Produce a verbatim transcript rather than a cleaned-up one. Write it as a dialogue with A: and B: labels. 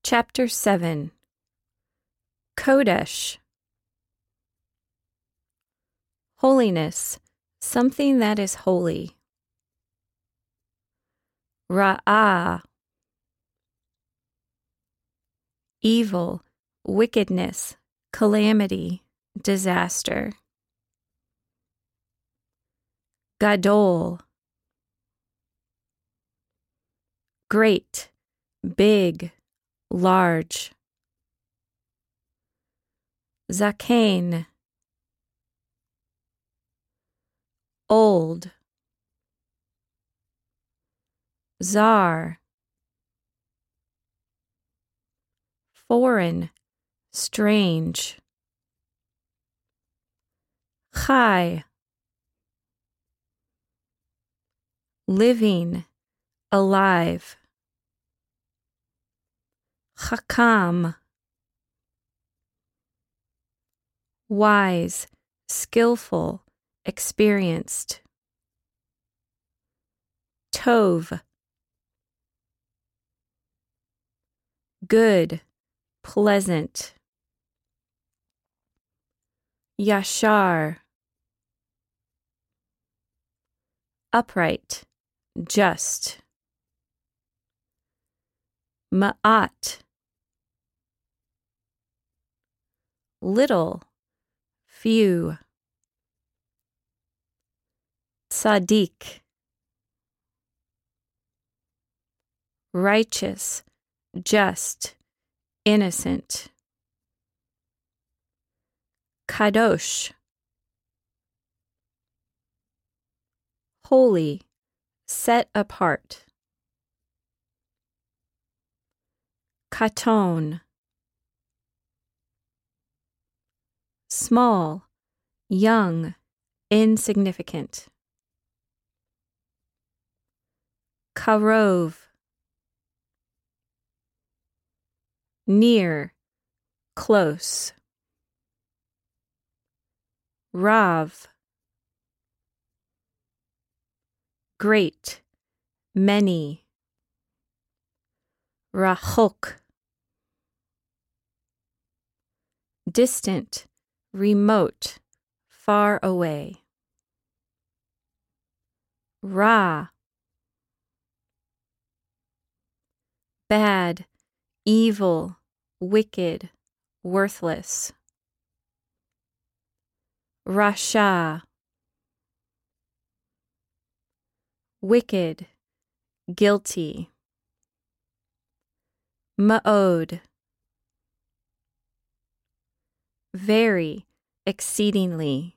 A: Chapter seven. Kodesh. Holiness, something that is holy. Ra'ah. Evil, wickedness, calamity, disaster. Gadol. Great, big, large. Zaken. Old. Zar. Foreign, strange. Chai. Living, alive. Chakam. Wise, skillful, experienced. Tov. Good, pleasant. Yashar. Upright, just. Ma'at. Little, few. Tzaddik. Righteous, just, innocent. Kadosh. Holy, set apart. Katon. Small, young, insignificant. Karov. Near, close. Rav. Great, many. Rachok. Distant, remote, far away. Ra. Bad, evil, wicked, worthless. Rasha. Wicked, guilty. Ma'od. Very, exceedingly.